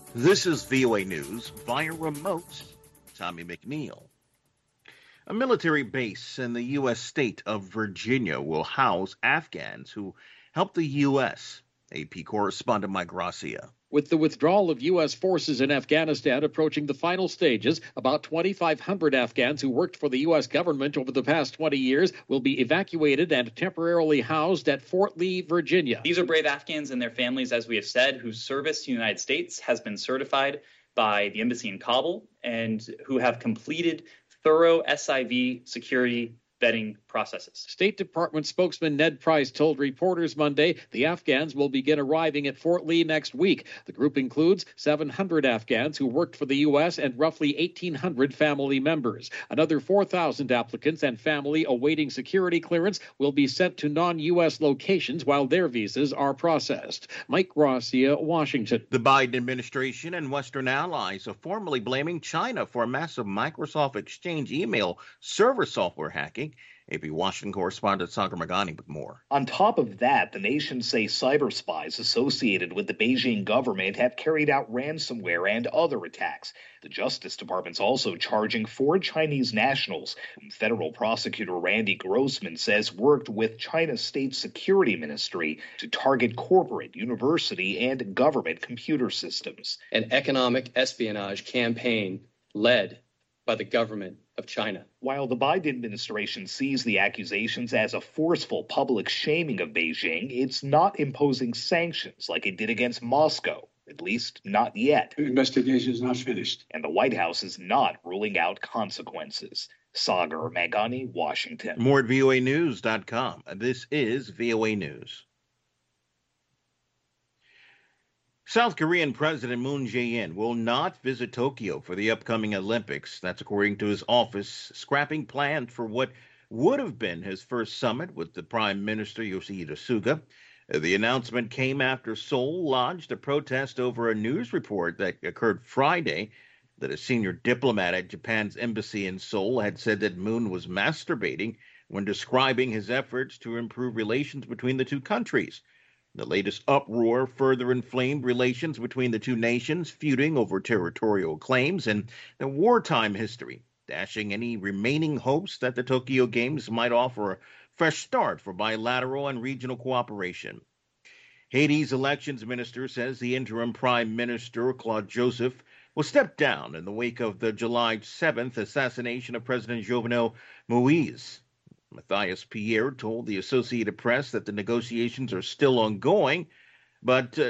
This is VOA News via remote. Tommy McNeil. A military base in the U.S. state of Virginia will house Afghans who help the U.S. AP correspondent Mike Gracia. With the withdrawal of U.S. forces in Afghanistan approaching the final stages, about 2,500 Afghans who worked for the U.S. government over the past 20 years will be evacuated and temporarily housed at Fort Lee, Virginia. These are brave Afghans and their families, as we have said, whose service to the United States has been certified by the embassy in Kabul and who have completed thorough SIV security vetting processes. State Department spokesman Ned Price told reporters Monday the Afghans will begin arriving at Fort Lee next week. The group includes 700 Afghans who worked for the U.S. and roughly 1,800 family members. Another 4,000 applicants and family awaiting security clearance will be sent to non-U.S. locations while their visas are processed. Mike Gracia, Washington. The Biden administration and Western allies are formally blaming China for massive Microsoft Exchange email server software hacking. AP Washington correspondent Sagar Magani with more. On top of that, the nations say cyber spies associated with the Beijing government have carried out ransomware and other attacks. The Justice Department's also charging 4 Chinese nationals, whom federal prosecutor Randy Grossman says worked with China's state security ministry to target corporate, university, and government computer systems. An economic espionage campaign led by the government of China. While the Biden administration sees the accusations as a forceful public shaming of Beijing, it's not imposing sanctions like it did against Moscow, at least not yet. The investigation is not finished. And the White House is not ruling out consequences. Sagar Magani, Washington. More at voanews.com. This is VOA News. South Korean President Moon Jae-in will not visit Tokyo for the upcoming Olympics. That's according to his office, scrapping plans for what would have been his first summit with the Prime Minister Yoshihide Suga. The announcement came after Seoul lodged a protest over a news report that occurred Friday that a senior diplomat at Japan's embassy in Seoul had said that Moon was masturbating when describing his efforts to improve relations between the two countries. The latest uproar further inflamed relations between the two nations, feuding over territorial claims and the wartime history, dashing any remaining hopes that the Tokyo Games might offer a fresh start for bilateral and regional cooperation. Haiti's elections minister says the interim prime minister, Claude Joseph, will step down in the wake of the July 7th assassination of President Jovenel Moïse. Matthias Pierre told the Associated Press that the negotiations are still ongoing, but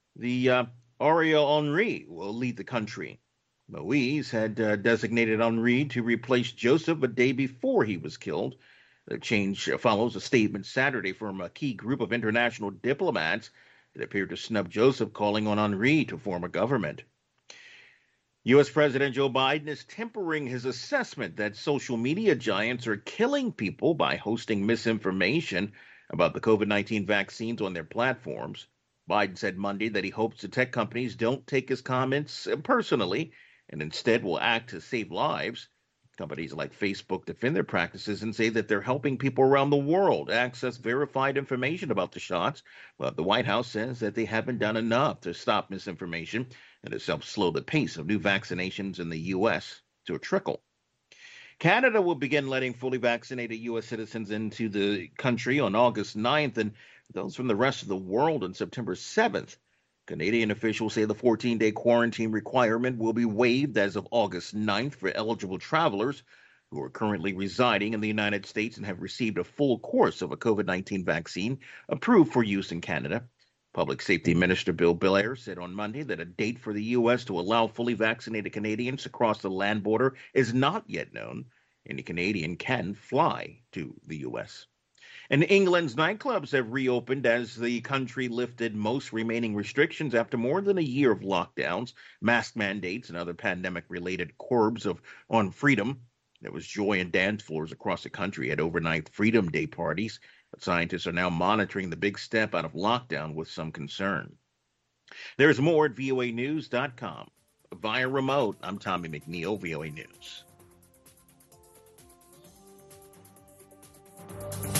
Ariel Henry will lead the country. Moïse had designated Henry to replace Joseph a day before he was killed. The change follows a statement Saturday from a key group of international diplomats that appeared to snub Joseph, calling on Henry to form a government. U.S. President Joe Biden is tempering his assessment that social media giants are killing people by hosting misinformation about the COVID-19 vaccines on their platforms. Biden said Monday that he hopes the tech companies don't take his comments personally and instead will act to save lives. Companies like Facebook defend their practices and say that they're helping people around the world access verified information about the shots. But the White House says that they haven't done enough to stop misinformation and has helped slow the pace of new vaccinations in the U.S. to a trickle. Canada will begin letting fully vaccinated U.S. citizens into the country on August 9th and those from the rest of the world on September 7th. Canadian officials say the 14-day quarantine requirement will be waived as of August 9th for eligible travelers who are currently residing in the United States and have received a full course of a COVID-19 vaccine approved for use in Canada. Public Safety Minister Bill Blair said on Monday that a date for the U.S. to allow fully vaccinated Canadians across the land border is not yet known. Any Canadian can fly to the U.S. And England's nightclubs have reopened as the country lifted most remaining restrictions after more than a year of lockdowns, mask mandates, and other pandemic-related curbs on freedom. There was joy in dance floors across the country at overnight Freedom Day parties, but scientists are now monitoring the big step out of lockdown with some concern. There's more at voanews.com. Via remote, I'm Tommy McNeil, VOA News.